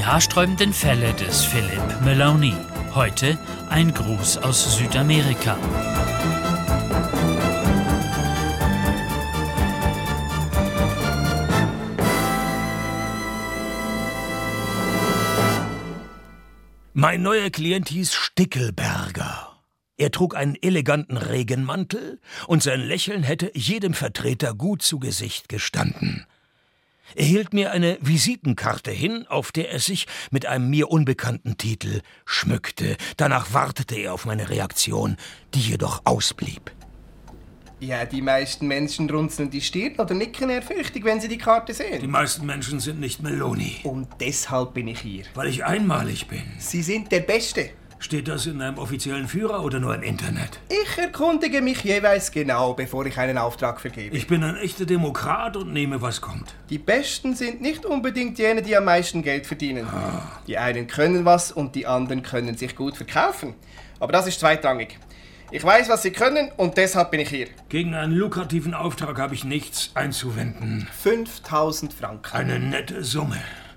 Die haarsträubenden Fälle des Philippe Meloni. Heute ein Gruß aus Südamerika. Mein neuer Klient hieß Stickelberger. Er trug einen eleganten Regenmantel und sein Lächeln hätte jedem Vertreter gut zu Gesicht gestanden. Er hielt mir eine Visitenkarte hin, auf der er sich mit einem mir unbekannten Titel schmückte. Danach wartete er auf meine Reaktion, die jedoch ausblieb. Ja, die meisten Menschen runzeln die Stirn oder nicken ehrfürchtig, wenn sie die Karte sehen. Die meisten Menschen sind nicht Meloni. Und deshalb bin ich hier. Weil ich einmalig bin. Sie sind der Beste. Steht das in einem offiziellen Führer oder nur im Internet? Ich erkundige mich jeweils genau, bevor ich einen Auftrag vergebe. Ich bin ein echter Demokrat und nehme, was kommt. Die Besten sind nicht unbedingt jene, die am meisten Geld verdienen. Die einen können was und die anderen können sich gut verkaufen. Aber das ist zweitrangig. Ich weiß, was sie können und deshalb bin ich hier. Gegen einen lukrativen Auftrag habe ich nichts einzuwenden. 5.000 Franken. Eine nette Summe.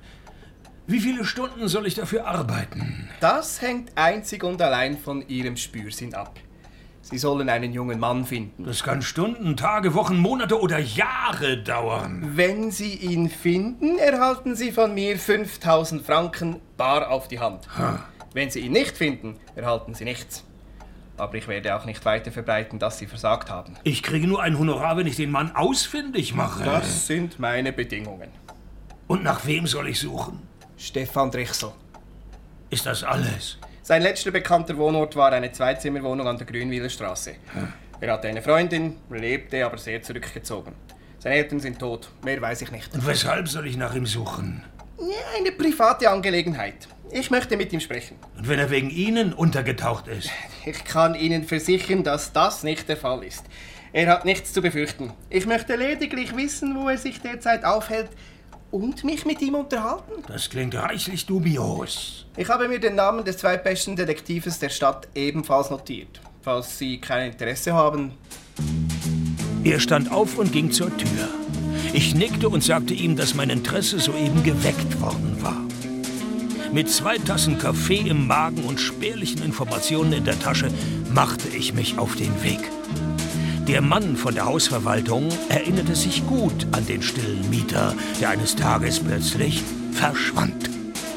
Wie viele Stunden soll ich dafür arbeiten? Das hängt einzig und allein von Ihrem Spürsinn ab. Sie sollen einen jungen Mann finden. Das kann Stunden, Tage, Wochen, Monate oder Jahre dauern. Wenn Sie ihn finden, erhalten Sie von mir 5.000 Franken bar auf die Hand. Wenn Sie ihn nicht finden, erhalten Sie nichts. Aber ich werde auch nicht weiter verbreiten, dass Sie versagt haben. Ich kriege nur ein Honorar, wenn ich den Mann ausfindig mache. Das sind meine Bedingungen. Und nach wem soll ich suchen? Stefan Drechsel. Ist das alles? Sein letzter bekannter Wohnort war eine Zweizimmerwohnung an der Grünwiler Straße. Er hatte eine Freundin, lebte aber sehr zurückgezogen. Seine Eltern sind tot, mehr weiß ich nicht. Und weshalb soll ich nach ihm suchen? Ja, eine private Angelegenheit. Ich möchte mit ihm sprechen. Und wenn er wegen Ihnen untergetaucht ist? Ich kann Ihnen versichern, dass das nicht der Fall ist. Er hat nichts zu befürchten. Ich möchte lediglich wissen, wo er sich derzeit aufhält und mich mit ihm unterhalten. Das klingt reichlich dubios. Ich habe mir den Namen des zweitbesten Detektives der Stadt ebenfalls notiert. Falls Sie kein Interesse haben. Er stand auf und ging zur Tür. Ich nickte und sagte ihm, dass mein Interesse soeben geweckt worden war. Mit 2 Tassen Kaffee im Magen und spärlichen Informationen in der Tasche machte ich mich auf den Weg. Der Mann von der Hausverwaltung erinnerte sich gut an den stillen Mieter, der eines Tages plötzlich verschwand.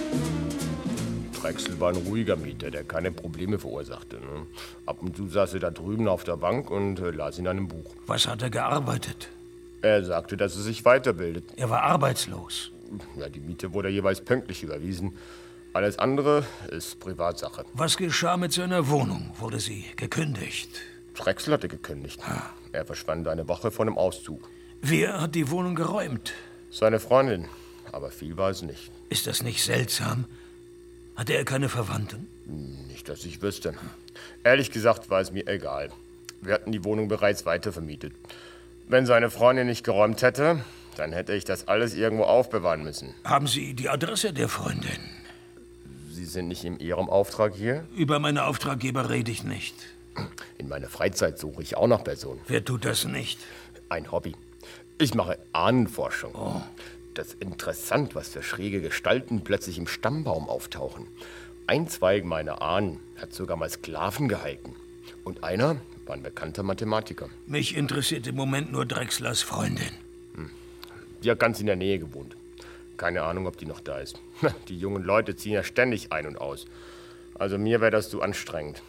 Drechsel war ein ruhiger Mieter, der keine Probleme verursachte. Ab und zu saß er da drüben auf der Bank und las in einem Buch. Was hat er gearbeitet? Er sagte, dass er sich weiterbildet. Er war arbeitslos. Ja, die Miete wurde jeweils pünktlich überwiesen. Alles andere ist Privatsache. Was geschah mit seiner Wohnung? Wurde sie gekündigt? Drechsel hatte gekündigt. Er verschwand eine Woche vor dem Auszug. Wer hat die Wohnung geräumt? Seine Freundin, aber viel war es nicht. Ist das nicht seltsam? Hatte er keine Verwandten? Nicht, dass ich wüsste. Ehrlich gesagt war es mir egal. Wir hatten die Wohnung bereits weitervermietet. Wenn seine Freundin nicht geräumt hätte, dann hätte ich das alles irgendwo aufbewahren müssen. Haben Sie die Adresse der Freundin? Sie sind nicht in Ihrem Auftrag hier? Über meine Auftraggeber rede ich nicht. In meiner Freizeit suche ich auch nach Personen. Wer tut das nicht? Ein Hobby. Ich mache Ahnenforschung. Oh. Das ist interessant, was für schräge Gestalten plötzlich im Stammbaum auftauchen. Ein Zweig meiner Ahnen hat sogar mal Sklaven gehalten. Und einer war ein bekannter Mathematiker. Mich interessiert im Moment nur Drechslers Freundin. Die hat ganz in der Nähe gewohnt. Keine Ahnung, ob die noch da ist. Die jungen Leute ziehen ja ständig ein und aus. Also mir wäre das zu anstrengend.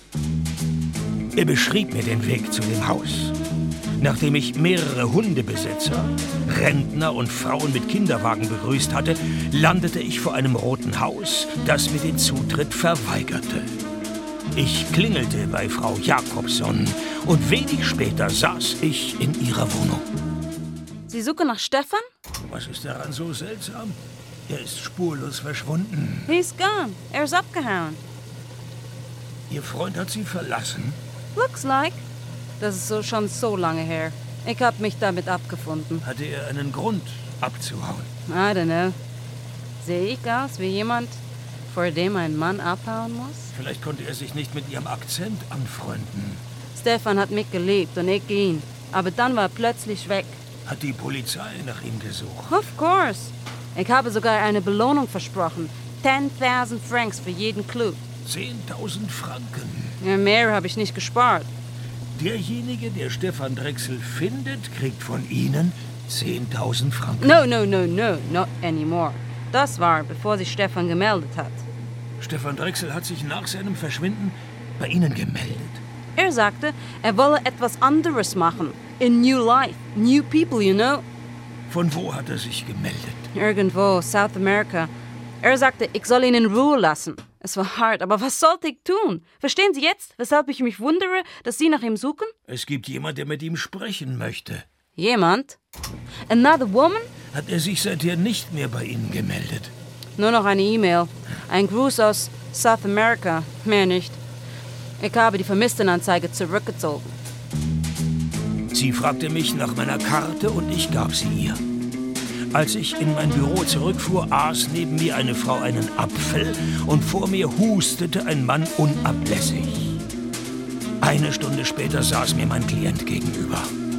Er beschrieb mir den Weg zu dem Haus. Nachdem ich mehrere Hundebesitzer, Rentner und Frauen mit Kinderwagen begrüßt hatte, landete ich vor einem roten Haus, das mir den Zutritt verweigerte. Ich klingelte bei Frau Jakobson und wenig später saß ich in ihrer Wohnung. Sie suchen nach Stefan? Was ist daran so seltsam? Er ist spurlos verschwunden. He's gone. Er ist abgehauen. Ihr Freund hat Sie verlassen? Looks like. Das ist schon so lange her. Ich habe mich damit abgefunden. Hatte er einen Grund, abzuhauen? I don't know. Sehe ich aus wie jemand, vor dem ein Mann abhauen muss? Vielleicht konnte er sich nicht mit Ihrem Akzent anfreunden. Stefan hat mich geliebt und ich ihn. Aber dann war er plötzlich weg. Hat die Polizei nach ihm gesucht? Of course. Ich habe sogar eine Belohnung versprochen. 10.000 Francs für jeden Clou. 10.000 Franken. Ja, mehr habe ich nicht gespart. Derjenige, der Stefan Drechsel findet, kriegt von Ihnen 10.000 Franken. No, not anymore. Das war, bevor sich Stefan gemeldet hat. Stefan Drechsel hat sich nach seinem Verschwinden bei Ihnen gemeldet. Er sagte, er wolle etwas anderes machen. In new life, new people, you know. Von wo hat er sich gemeldet? Irgendwo, South America. Er sagte, ich soll ihn in Ruhe lassen. Es war hart, aber was sollte ich tun? Verstehen Sie jetzt, weshalb ich mich wundere, dass Sie nach ihm suchen? Es gibt jemand, der mit ihm sprechen möchte. Jemand? Another woman? Hat er sich seither nicht mehr bei Ihnen gemeldet? Nur noch eine E-Mail. Ein Gruß aus South America. Mehr nicht. Ich habe die Vermisstenanzeige zurückgezogen. Sie fragte mich nach meiner Karte und ich gab sie ihr. Als ich in mein Büro zurückfuhr, aß neben mir eine Frau einen Apfel und vor mir hustete ein Mann unablässig. Eine Stunde später saß mir mein Klient gegenüber.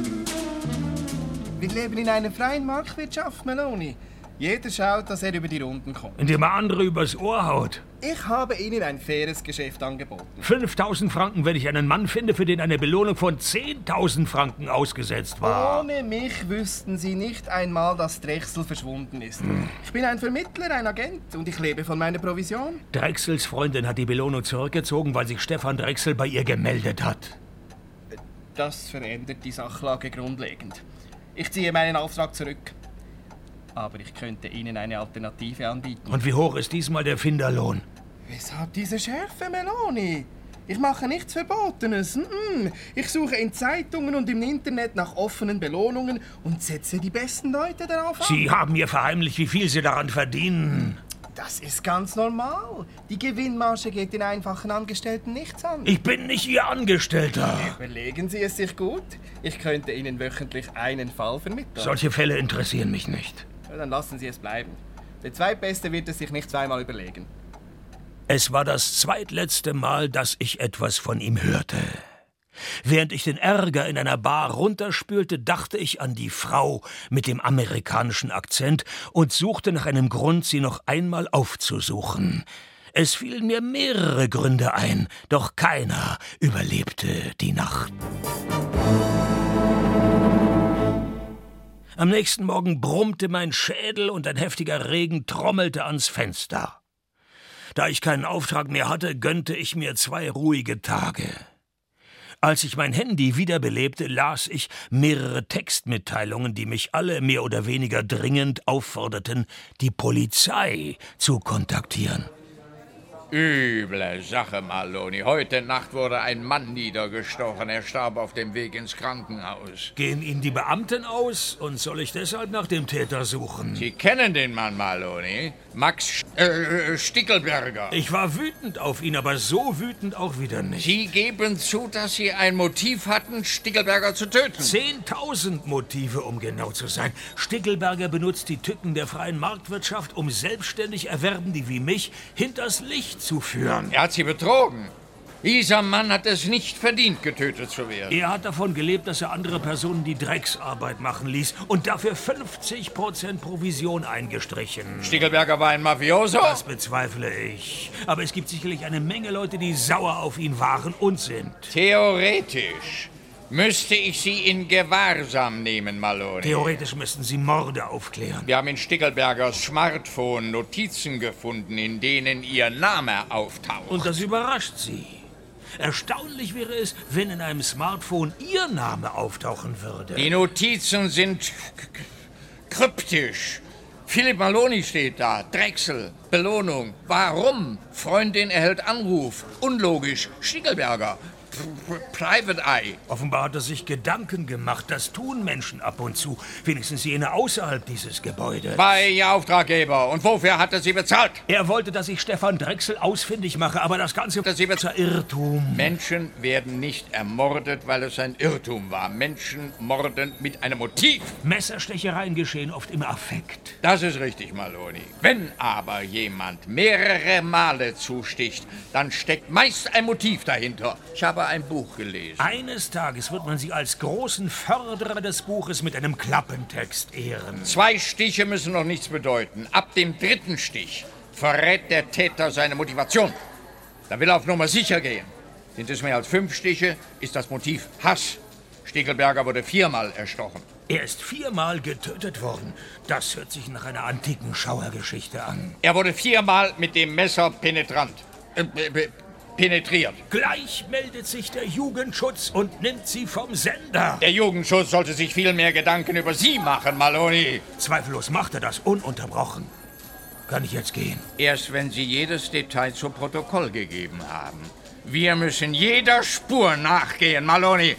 Wir leben in einer freien Marktwirtschaft, Meloni. Jeder schaut, dass er über die Runden kommt. Indem er andere übers Ohr haut. Ich habe Ihnen ein faires Geschäft angeboten. 5.000 Franken, wenn ich einen Mann finde, für den eine Belohnung von 10.000 Franken ausgesetzt war. Ohne mich wüssten Sie nicht einmal, dass Drechsel verschwunden ist. Ich bin ein Vermittler, ein Agent und ich lebe von meiner Provision. Drechsels Freundin hat die Belohnung zurückgezogen, weil sich Stefan Drechsel bei ihr gemeldet hat. Das verändert die Sachlage grundlegend. Ich ziehe meinen Auftrag zurück. Aber ich könnte Ihnen eine Alternative anbieten. Und wie hoch ist diesmal der Finderlohn? Weshalb diese Schärfe, Meloni? Ich mache nichts Verbotenes. Ich suche in Zeitungen und im Internet nach offenen Belohnungen und setze die besten Leute darauf an. Sie haben mir verheimlicht, wie viel Sie daran verdienen. Das ist ganz normal. Die Gewinnmarge geht den einfachen Angestellten nichts an. Ich bin nicht Ihr Angestellter. Überlegen Sie es sich gut. Ich könnte Ihnen wöchentlich einen Fall vermitteln. Solche Fälle interessieren mich nicht. Ja, dann lassen Sie es bleiben. Der Zweitbeste wird es sich nicht zweimal überlegen. Es war das zweitletzte Mal, dass ich etwas von ihm hörte. Während ich den Ärger in einer Bar runterspülte, dachte ich an die Frau mit dem amerikanischen Akzent und suchte nach einem Grund, sie noch einmal aufzusuchen. Es fielen mir mehrere Gründe ein, doch keiner überlebte die Nacht. Am nächsten Morgen brummte mein Schädel und ein heftiger Regen trommelte ans Fenster. Da ich keinen Auftrag mehr hatte, gönnte ich mir 2 ruhige Tage. Als ich mein Handy wiederbelebte, las ich mehrere Textmitteilungen, die mich alle mehr oder weniger dringend aufforderten, die Polizei zu kontaktieren. Üble Sache, Maloney. Heute Nacht wurde ein Mann niedergestochen. Er starb auf dem Weg ins Krankenhaus. Gehen Ihnen die Beamten aus und soll ich deshalb nach dem Täter suchen? Sie kennen den Mann, Maloney. Max Stickelberger. Ich war wütend auf ihn, aber so wütend auch wieder nicht. Sie geben zu, dass Sie ein Motiv hatten, Stickelberger zu töten. 10.000 Motive, um genau zu sein. Stickelberger benutzt die Tücken der freien Marktwirtschaft, um selbstständig Erwerbende wie mich hinters Licht zu führen. Er hat Sie betrogen. Dieser Mann hat es nicht verdient, getötet zu werden. Er hat davon gelebt, dass er andere Personen die Drecksarbeit machen ließ und dafür 50% Provision eingestrichen. Stickelberger war ein Mafioso? Das bezweifle ich. Aber es gibt sicherlich eine Menge Leute, die sauer auf ihn waren und sind. Theoretisch müsste ich Sie in Gewahrsam nehmen, Maloney. Theoretisch müssten Sie Morde aufklären. Wir haben in Stickelbergers Smartphone Notizen gefunden, in denen Ihr Name auftaucht. Und das überrascht Sie. Erstaunlich wäre es, wenn in einem Smartphone Ihr Name auftauchen würde. Die Notizen sind kryptisch. Philipp Maloney steht da. Drechsel. Belohnung. Warum? Freundin erhält Anruf. Unlogisch. Stickelberger. Private Eye. Offenbar hat er sich Gedanken gemacht. Das tun Menschen ab und zu. Wenigstens jene außerhalb dieses Gebäudes. Bei Ihr Auftraggeber. Und wofür hat er Sie bezahlt? Er wollte, dass ich Stefan Drechsel ausfindig mache, aber das Ganze war ein Irrtum. Menschen werden nicht ermordet, weil es ein Irrtum war. Menschen morden mit einem Motiv. Messerstechereien geschehen oft im Affekt. Das ist richtig, Maloney. Wenn aber jemand mehrere Male zusticht, dann steckt meist ein Motiv dahinter. Ich habe Jahre ein Buch gelesen. Eines Tages wird man Sie als großen Förderer des Buches mit einem Klappentext ehren. 2 Stiche müssen noch nichts bedeuten. Ab dem 3. Stich verrät der Täter seine Motivation. Da will er auf Nummer sicher gehen. Sind es mehr als 5 Stiche, ist das Motiv Hass. Stickelberger wurde 4-mal erstochen. Er ist 4-mal getötet worden. Das hört sich nach einer antiken Schauergeschichte an. Er wurde 4-mal mit dem Messer penetriert. Gleich meldet sich der Jugendschutz und nimmt Sie vom Sender. Der Jugendschutz sollte sich viel mehr Gedanken über Sie machen, Maloney. Zweifellos macht er das ununterbrochen. Kann ich jetzt gehen? Erst wenn Sie jedes Detail zu Protokoll gegeben haben. Wir müssen jeder Spur nachgehen, Maloney.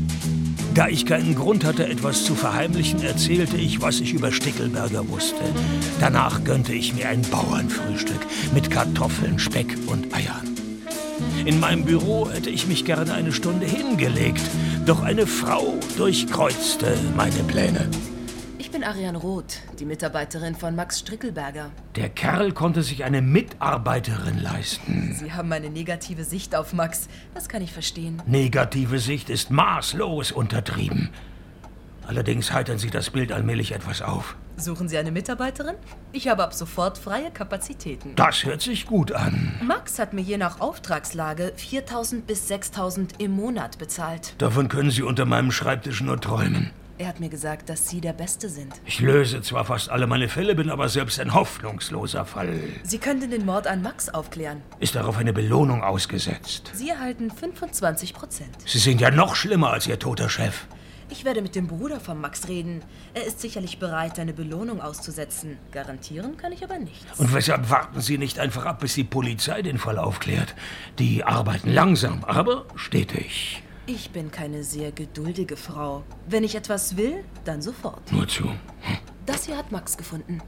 Da ich keinen Grund hatte, etwas zu verheimlichen, erzählte ich, was ich über Stickelberger wusste. Danach gönnte ich mir ein Bauernfrühstück mit Kartoffeln, Speck und Eiern. In meinem Büro hätte ich mich gerne eine Stunde hingelegt, doch eine Frau durchkreuzte meine Pläne. Ich bin Ariane Roth, die Mitarbeiterin von Max Stickelberger. Der Kerl konnte sich eine Mitarbeiterin leisten. Sie haben eine negative Sicht auf Max. Das kann ich verstehen. Negative Sicht ist maßlos untertrieben. Allerdings heitern Sie das Bild allmählich etwas auf. Suchen Sie eine Mitarbeiterin? Ich habe ab sofort freie Kapazitäten. Das hört sich gut an. Max hat mir je nach Auftragslage 4.000 bis 6.000 im Monat bezahlt. Davon können Sie unter meinem Schreibtisch nur träumen. Er hat mir gesagt, dass Sie der Beste sind. Ich löse zwar fast alle meine Fälle, bin aber selbst ein hoffnungsloser Fall. Sie könnten den Mord an Max aufklären. Ist darauf eine Belohnung ausgesetzt? Sie erhalten 25%. Sie sind ja noch schlimmer als Ihr toter Chef. Ich werde mit dem Bruder von Max reden. Er ist sicherlich bereit, eine Belohnung auszusetzen. Garantieren kann ich aber nichts. Und weshalb warten Sie nicht einfach ab, bis die Polizei den Fall aufklärt? Die arbeiten langsam, aber stetig. Ich bin keine sehr geduldige Frau. Wenn ich etwas will, dann sofort. Nur zu. Das hier hat Max gefunden.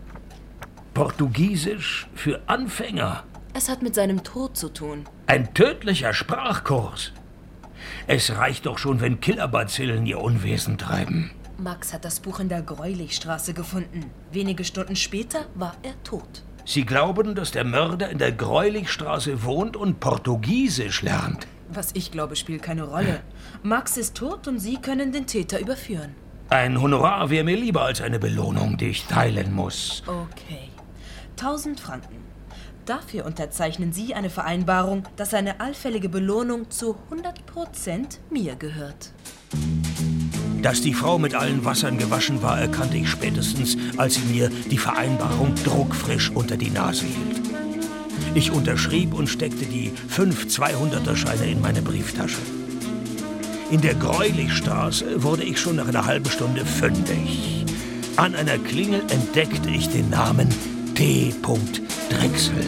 Portugiesisch für Anfänger. Es hat mit seinem Tod zu tun. Ein tödlicher Sprachkurs. Es reicht doch schon, wenn Killerbazillen ihr Unwesen treiben. Max hat das Buch in der Greulichstraße gefunden. Wenige Stunden später war er tot. Sie glauben, dass der Mörder in der Greulichstraße wohnt und Portugiesisch lernt? Was ich glaube, spielt keine Rolle. Max ist tot und Sie können den Täter überführen. Ein Honorar wäre mir lieber als eine Belohnung, die ich teilen muss. Okay. 1.000 Franken. Dafür unterzeichnen Sie eine Vereinbarung, dass eine allfällige Belohnung zu 100% mir gehört. Dass die Frau mit allen Wassern gewaschen war, erkannte ich spätestens, als sie mir die Vereinbarung druckfrisch unter die Nase hielt. Ich unterschrieb und steckte die 5 200er-Scheine in meine Brieftasche. In der Greulichstraße wurde ich schon nach einer halben Stunde fündig. An einer Klingel entdeckte ich den Namen T. Drechsel.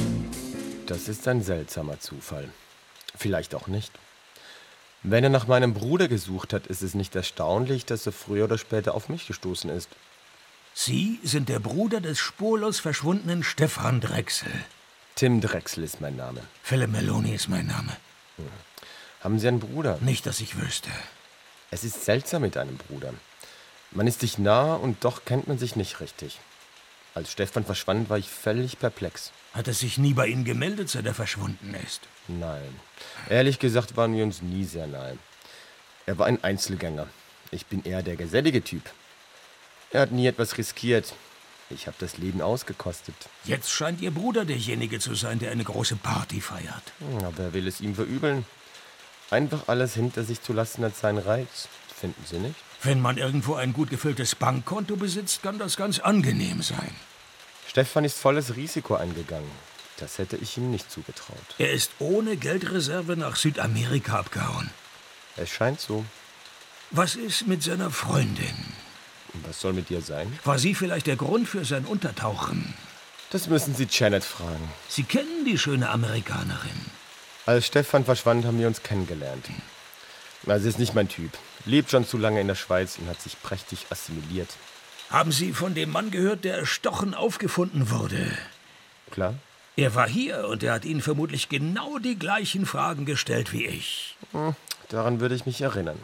Das ist ein seltsamer Zufall. Vielleicht auch nicht. Wenn er nach meinem Bruder gesucht hat, ist es nicht erstaunlich, dass er früher oder später auf mich gestoßen ist. Sie sind der Bruder des spurlos verschwundenen Stefan Drechsel. Tim Drechsel ist mein Name. Philip Maloney ist mein Name. Haben Sie einen Bruder? Nicht, dass ich wüsste. Es ist seltsam mit einem Bruder. Man ist sich nah und doch kennt man sich nicht richtig. Als Stefan verschwand, war ich völlig perplex. Hat er sich nie bei Ihnen gemeldet, seit er verschwunden ist? Nein. Ehrlich gesagt waren wir uns nie sehr nahe. Er war ein Einzelgänger. Ich bin eher der gesellige Typ. Er hat nie etwas riskiert. Ich habe das Leben ausgekostet. Jetzt scheint Ihr Bruder derjenige zu sein, der eine große Party feiert. Aber wer will es ihm verübeln? Einfach alles hinter sich zu lassen hat seinen Reiz. Finden Sie nicht? Wenn man irgendwo ein gut gefülltes Bankkonto besitzt, kann das ganz angenehm sein. Stefan ist volles Risiko eingegangen. Das hätte ich ihm nicht zugetraut. Er ist ohne Geldreserve nach Südamerika abgehauen. Es scheint so. Was ist mit seiner Freundin? Was soll mit ihr sein? War sie vielleicht der Grund für sein Untertauchen? Das müssen Sie Janet fragen. Sie kennen die schöne Amerikanerin. Als Stefan verschwand, haben wir uns kennengelernt. Sie ist nicht mein Typ. Lebt schon zu lange in der Schweiz und hat sich prächtig assimiliert. Haben Sie von dem Mann gehört, der erstochen aufgefunden wurde? Klar. Er war hier und er hat Ihnen vermutlich genau die gleichen Fragen gestellt wie ich. Daran würde ich mich erinnern.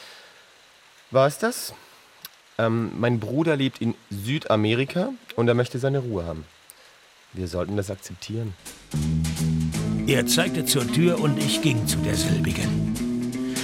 War es das? Mein Bruder lebt in Südamerika und er möchte seine Ruhe haben. Wir sollten das akzeptieren. Er zeigte zur Tür und ich ging zu derselbigen.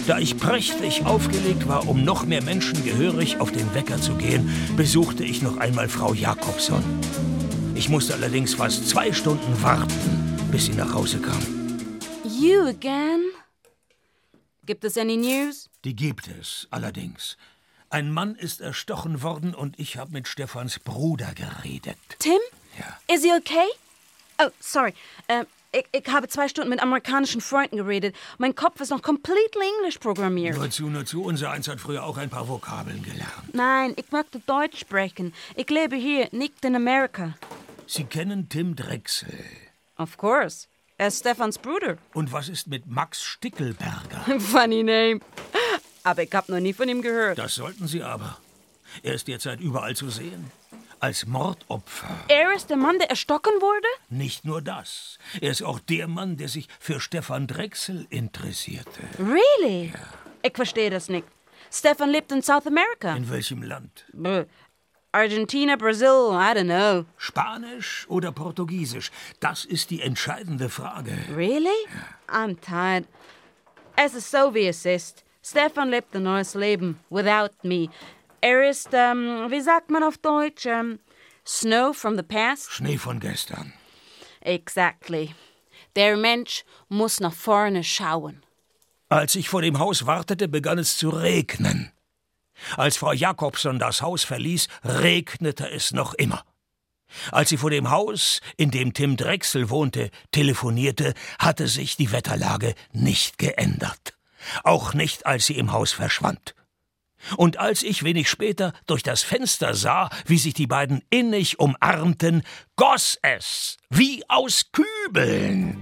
Da ich prächtig aufgelegt war, um noch mehr Menschen gehörig auf den Wecker zu gehen, besuchte ich noch einmal Frau Jakobson. Ich musste allerdings fast 2 Stunden warten, bis sie nach Hause kam. You again? Gibt es any news? Die gibt es, allerdings. Ein Mann ist erstochen worden und ich habe mit Stefans Bruder geredet. Tim? Ja. Is he okay? Oh, sorry. Ich habe 2 Stunden mit amerikanischen Freunden geredet. Mein Kopf ist noch completely English programmiert. Nur zu. Unser Eins hat früher auch ein paar Vokabeln gelernt. Nein, ich möchte Deutsch sprechen. Ich lebe hier, nicht in Amerika. Sie kennen Tim Drechsel. Of course. Er ist Stefans Bruder. Und was ist mit Max Stickelberger? Funny name. Aber ich habe noch nie von ihm gehört. Das sollten Sie aber. Er ist derzeit überall zu sehen. Als Mordopfer. Er ist der Mann, der erstochen wurde? Nicht nur das. Er ist auch der Mann, der sich für Stefan Drechsel interessierte. Really? Ja. Ich verstehe das nicht. Stefan lebt in South America. In welchem Land? Argentina, Brazil, I don't know. Spanisch oder Portugiesisch? Das ist die entscheidende Frage. Really? Ja. I'm tired. Es ist so, wie es ist. Stefan lebt ein neues Leben. Without me. Er ist, wie sagt man auf Deutsch? Snow from the past? Schnee von gestern. Exactly. Der Mensch muss nach vorne schauen. Als ich vor dem Haus wartete, begann es zu regnen. Als Frau Jakobson das Haus verließ, regnete es noch immer. Als sie vor dem Haus, in dem Tim Drechsel wohnte, telefonierte, hatte sich die Wetterlage nicht geändert. Auch nicht, als sie im Haus verschwand. Und als ich wenig später durch das Fenster sah, wie sich die beiden innig umarmten, goss es wie aus Kübeln.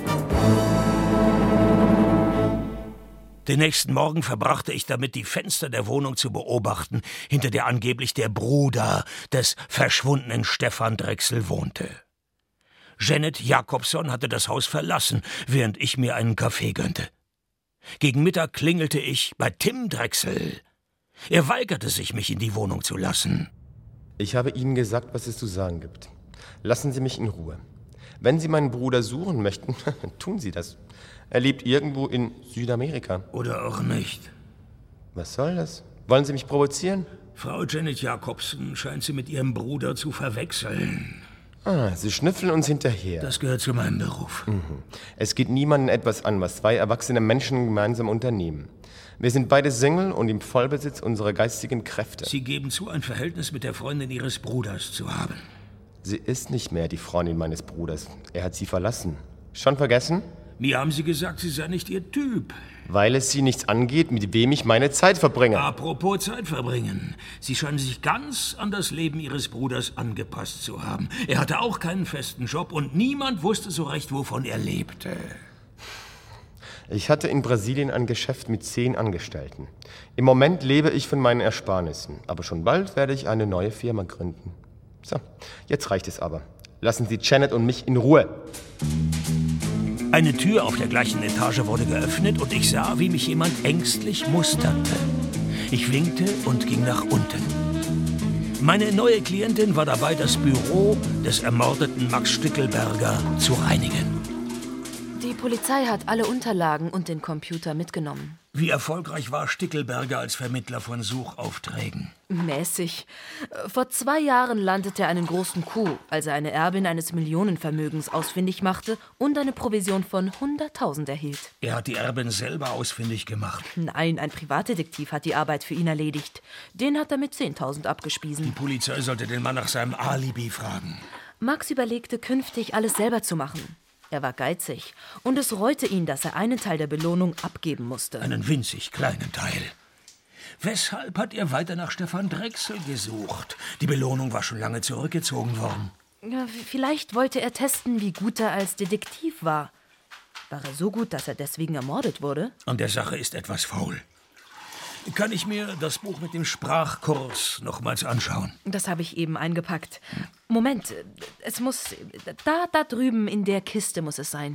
Den nächsten Morgen verbrachte ich damit, die Fenster der Wohnung zu beobachten, hinter der angeblich der Bruder des verschwundenen Stefan Drechsel wohnte. Janet Jakobson hatte das Haus verlassen, während ich mir einen Kaffee gönnte. Gegen Mittag klingelte ich bei Tim Drechsel. Er weigerte sich, mich in die Wohnung zu lassen. Ich habe Ihnen gesagt, was es zu sagen gibt. Lassen Sie mich in Ruhe. Wenn Sie meinen Bruder suchen möchten, tun Sie das. Er lebt irgendwo in Südamerika. Oder auch nicht. Was soll das? Wollen Sie mich provozieren? Frau Janet Jakobson scheint Sie mit Ihrem Bruder zu verwechseln. Sie schnüffeln uns hinterher. Das gehört zu meinem Beruf. Es geht niemandem etwas an, was 2 erwachsene Menschen gemeinsam unternehmen. Wir sind beide Single und im Vollbesitz unserer geistigen Kräfte. Sie geben zu, ein Verhältnis mit der Freundin Ihres Bruders zu haben. Sie ist nicht mehr die Freundin meines Bruders. Er hat sie verlassen. Schon vergessen? Mir haben Sie gesagt, Sie sei nicht Ihr Typ. Weil es Sie nichts angeht, mit wem ich meine Zeit verbringe. Apropos Zeit verbringen. Sie scheinen sich ganz an das Leben Ihres Bruders angepasst zu haben. Er hatte auch keinen festen Job und niemand wusste so recht, wovon er lebte. Ich hatte in Brasilien ein Geschäft mit 10 Angestellten. Im Moment lebe ich von meinen Ersparnissen. Aber schon bald werde ich eine neue Firma gründen. So, jetzt reicht es aber. Lassen Sie Janet und mich in Ruhe. Eine Tür auf der gleichen Etage wurde geöffnet und ich sah, wie mich jemand ängstlich musterte. Ich winkte und ging nach unten. Meine neue Klientin war dabei, das Büro des ermordeten Max Stickelberger zu reinigen. Die Polizei hat alle Unterlagen und den Computer mitgenommen. Wie erfolgreich war Stickelberger als Vermittler von Suchaufträgen? Mäßig. Vor 2 Jahren landete er einen großen Coup, als er eine Erbin eines Millionenvermögens ausfindig machte und eine Provision von 100.000 erhielt. Er hat die Erbin selber ausfindig gemacht. Nein, ein Privatdetektiv hat die Arbeit für ihn erledigt. Den hat er mit 10.000 abgespiesen. Die Polizei sollte den Mann nach seinem Alibi fragen. Max überlegte, künftig alles selber zu machen. Er war geizig und es reute ihn, dass er einen Teil der Belohnung abgeben musste. Einen winzig kleinen Teil. Weshalb hat er weiter nach Stefan Drechsel gesucht? Die Belohnung war schon lange zurückgezogen worden. Ja, vielleicht wollte er testen, wie gut er als Detektiv war. War er so gut, dass er deswegen ermordet wurde? An der Sache ist etwas faul. Kann ich mir das Buch mit dem Sprachkurs nochmals anschauen? Das habe ich eben eingepackt. Moment, es muss... Da drüben in der Kiste muss es sein.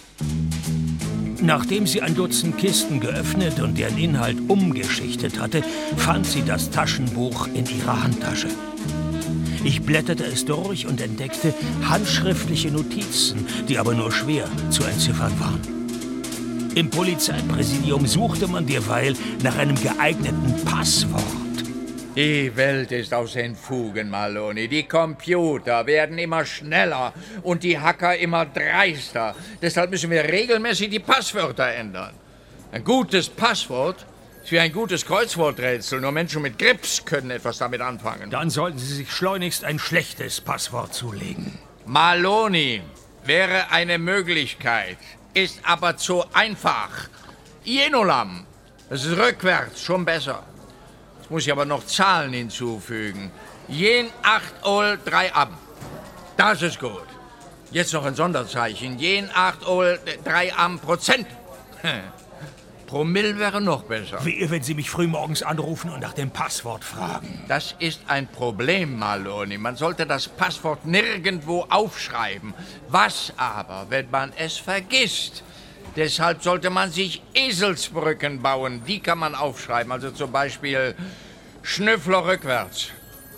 Nachdem sie ein Dutzend Kisten geöffnet und deren Inhalt umgeschichtet hatte, fand sie das Taschenbuch in ihrer Handtasche. Ich blätterte es durch und entdeckte handschriftliche Notizen, die aber nur schwer zu entziffern waren. Im Polizeipräsidium suchte man derweil nach einem geeigneten Passwort. Die Welt ist aus den Fugen, Maloney. Die Computer werden immer schneller und die Hacker immer dreister. Deshalb müssen wir regelmäßig die Passwörter ändern. Ein gutes Passwort ist wie ein gutes Kreuzworträtsel. Nur Menschen mit Grips können etwas damit anfangen. Dann sollten Sie sich schleunigst ein schlechtes Passwort zulegen. Maloney wäre eine Möglichkeit, ist aber zu einfach. Jenolam, das ist rückwärts, schon besser. Jetzt muss ich aber noch Zahlen hinzufügen. Jen 8 Ol 3 Am. Das ist gut. Jetzt noch ein Sonderzeichen. Jen 8 Ol 3 Am Prozent. Promille wäre noch besser. Wehe, wenn Sie mich frühmorgens anrufen und nach dem Passwort fragen. Das ist ein Problem, Maloney. Man sollte das Passwort nirgendwo aufschreiben. Was aber, wenn man es vergisst? Deshalb sollte man sich Eselsbrücken bauen. Die kann man aufschreiben. Also zum Beispiel Schnüffler rückwärts.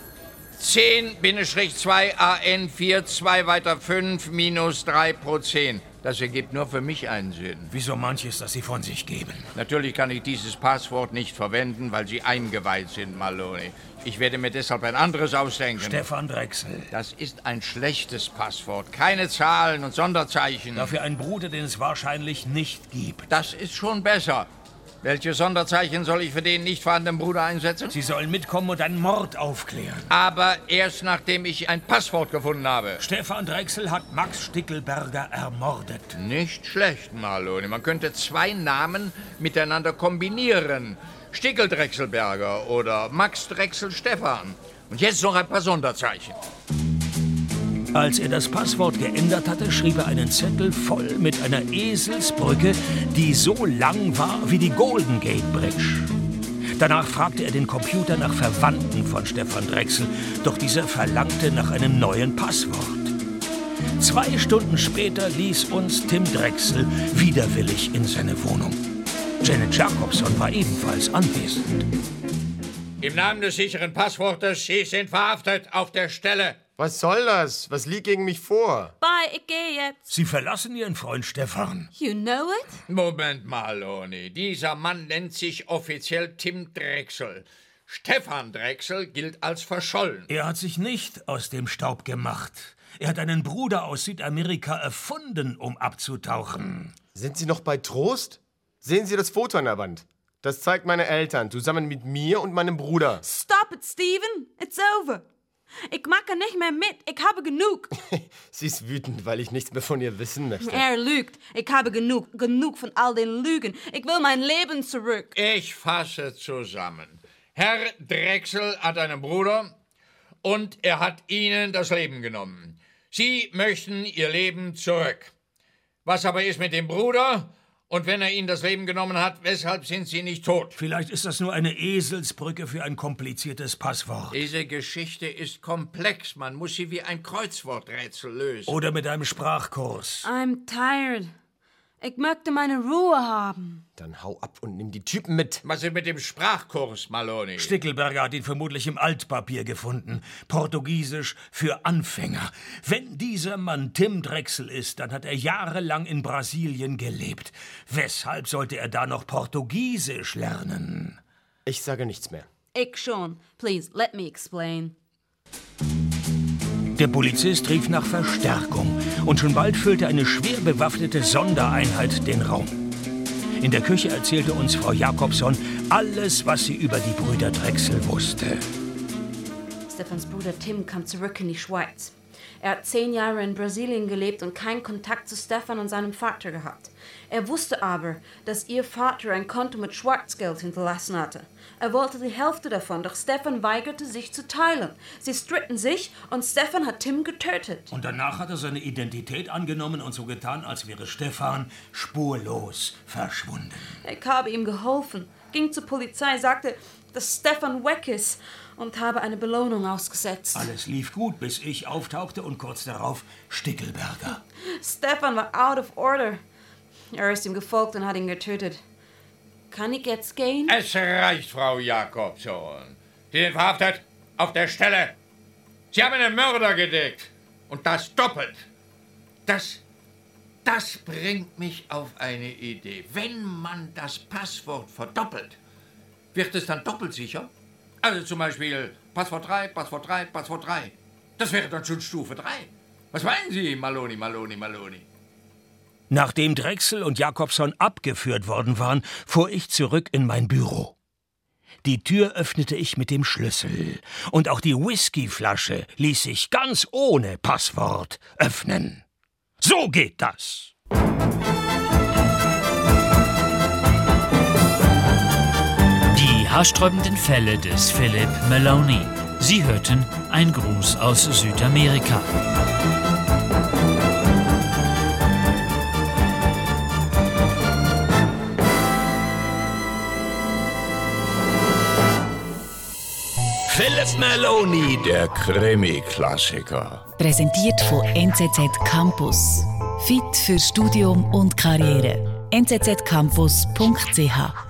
10-2 AN 4 2 weiter 5 minus 3%. Das ergibt nur für mich einen Sinn. Wieso manches, das Sie von sich geben? Natürlich kann ich dieses Passwort nicht verwenden, weil Sie eingeweiht sind, Maloney. Ich werde mir deshalb ein anderes ausdenken. Stefan Drechsel. Das ist ein schlechtes Passwort. Keine Zahlen und Sonderzeichen. Dafür ein Bruder, den es wahrscheinlich nicht gibt. Das ist schon besser. Welche Sonderzeichen soll ich für den nicht vorhandenen Bruder einsetzen? Sie sollen mitkommen und einen Mord aufklären. Aber erst nachdem ich ein Passwort gefunden habe. Stefan Drechsel hat Max Stickelberger ermordet. Nicht schlecht, Maloney. Man könnte 2 Namen miteinander kombinieren. Stickeldrechselberger oder Max Drechsel Stefan. Und jetzt noch ein paar Sonderzeichen. Als er das Passwort geändert hatte, schrieb er einen Zettel voll mit einer Eselsbrücke, die so lang war wie die Golden Gate Bridge. Danach fragte er den Computer nach Verwandten von Stefan Drechsel, doch dieser verlangte nach einem neuen Passwort. 2 Stunden später ließ uns Tim Drechsel widerwillig in seine Wohnung. Janet Jacobson war ebenfalls anwesend. Im Namen des sicheren Passwortes, Sie sind verhaftet auf der Stelle. Was soll das? Was liegt gegen mich vor? Bye, ich gehe jetzt. Sie verlassen Ihren Freund Stefan. You know it? Moment, Maloney. Dieser Mann nennt sich offiziell Tim Drechsel. Stefan Drechsel gilt als verschollen. Er hat sich nicht aus dem Staub gemacht. Er hat einen Bruder aus Südamerika erfunden, um abzutauchen. Sind Sie noch bei Trost? Sehen Sie das Foto an der Wand? Das zeigt meine Eltern, zusammen mit mir und meinem Bruder. Stop it, Steven. It's over. Ich mache nicht mehr mit. Ich habe genug. Sie ist wütend, weil ich nichts mehr von ihr wissen möchte. Er lügt. Ich habe genug. Genug von all den Lügen. Ich will mein Leben zurück. Ich fasse zusammen. Herr Drechsel hat einen Bruder und er hat Ihnen das Leben genommen. Sie möchten Ihr Leben zurück. Was aber ist mit dem Bruder? Und wenn er Ihnen das Leben genommen hat, weshalb sind Sie nicht tot? Vielleicht ist das nur eine Eselsbrücke für ein kompliziertes Passwort. Diese Geschichte ist komplex. Man muss sie wie ein Kreuzworträtsel lösen. Oder mit einem Sprachkurs. I'm tired. Ich möchte meine Ruhe haben. Dann hau ab und nimm die Typen mit. Was ist mit dem Sprachkurs, Maloney? Stickelberger hat ihn vermutlich im Altpapier gefunden. Portugiesisch für Anfänger. Wenn dieser Mann Tim Drechsel ist, dann hat er jahrelang in Brasilien gelebt. Weshalb sollte er da noch Portugiesisch lernen? Ich sage nichts mehr. Ich schon. Please, let me explain. Der Polizist rief nach Verstärkung und schon bald füllte eine schwer bewaffnete Sondereinheit den Raum. In der Küche erzählte uns Frau Jacobson alles, was sie über die Brüder Drechsel wusste. Stefans Bruder Tim kam zurück in die Schweiz. Er hat 10 Jahre in Brasilien gelebt und keinen Kontakt zu Stefan und seinem Vater gehabt. Er wusste aber, dass ihr Vater ein Konto mit Schwarzgeld hinterlassen hatte. Er wollte die Hälfte davon, doch Stefan weigerte sich zu teilen. Sie stritten sich und Stefan hat Tim getötet. Und danach hat er seine Identität angenommen und so getan, als wäre Stefan spurlos verschwunden. Ich habe ihm geholfen, ging zur Polizei, sagte, dass Stefan weg ist und habe eine Belohnung ausgesetzt. Alles lief gut, bis ich auftauchte und kurz darauf Stickelberger. Stefan war out of order. Er ist ihm gefolgt und hat ihn getötet. Kann ich jetzt gehen? Es reicht, Frau Jacobson. Sie sind verhaftet auf der Stelle. Sie haben einen Mörder gedeckt. Und das doppelt. Das Das bringt mich auf eine Idee. Wenn man das Passwort verdoppelt, wird es dann doppelt sicher? Also zum Beispiel Passwort 3, Passwort 3, Passwort 3. Das wäre dann schon Stufe 3. Was meinen Sie, Maloney? Nachdem Drechsel und Jakobson abgeführt worden waren, fuhr ich zurück in mein Büro. Die Tür öffnete ich mit dem Schlüssel und auch die Whiskyflasche ließ sich ganz ohne Passwort öffnen. So geht das. Die haarsträubenden Fälle des Philip Maloney. Sie hörten Ein Gruß aus Südamerika. Philip Maloney, der Krimi-Klassiker. Präsentiert von NZZ Campus. Fit für Studium und Karriere. nzzcampus.ch